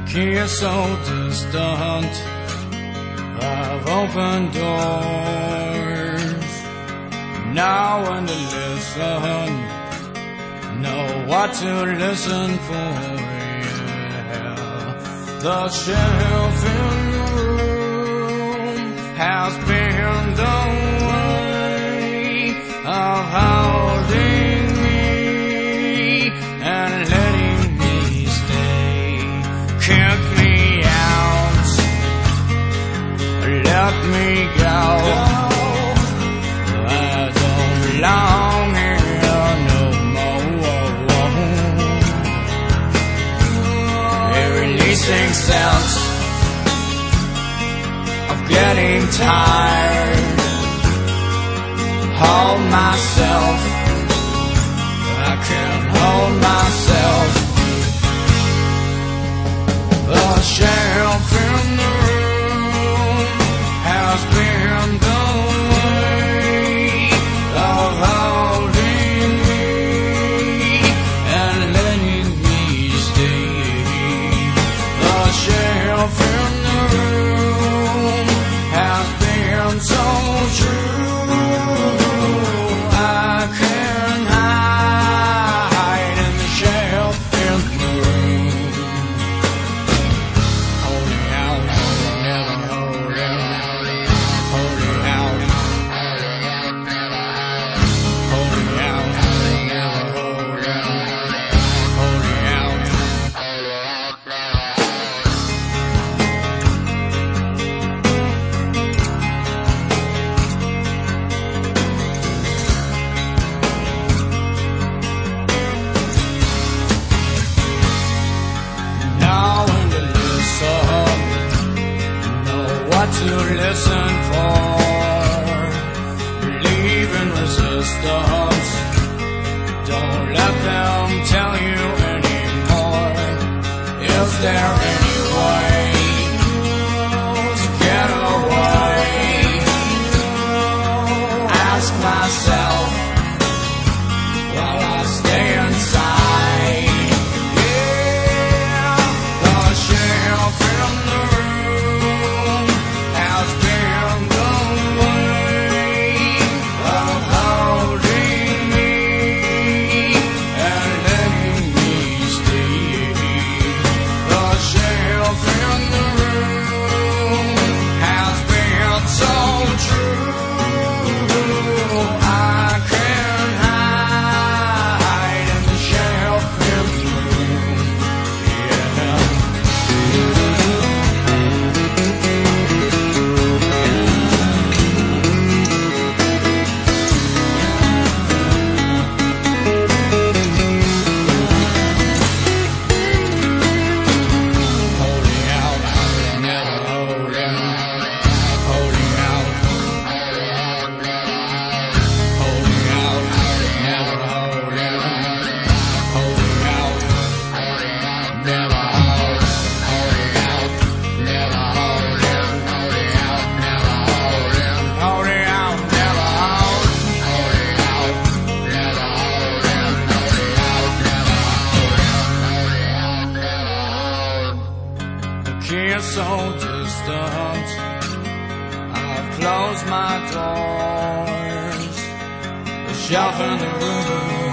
Kiss so distant, I've opened doors. Now when to listen, know what to listen for. Yeah. The shelf in the room has been the way of holding me and letting me stay. Kick me out, let me go. I don't belong here no more. A releasing sense of getting tired. Hold myself, I can't hold myself. The shelf in the room has been the way of holding me and letting me stay. The shelf in the room has been so true. I can't hide in the shelf in the room. Holding out, never holding. Holding out, holding out, never holding. Holding out. Now when to listen, know what to listen for. Believe in resistance, don't let them tell you anymore. Is there any way to get away? Ask myself while I stay inside. Yeah, the shelf in the room has been the way of holding me and letting me stay. The shelf in the room has been so true. I can't hide in the shelf in the room. Holding out, never holding. Holding out. Holding out, never holding. Holding out, never hold. Holding out, never holding. Holding out, never holding. Holding out, never hold. Holding out, never holding. Holding out, never holding. The key is so distant, I've closed my doors. The shelf in the room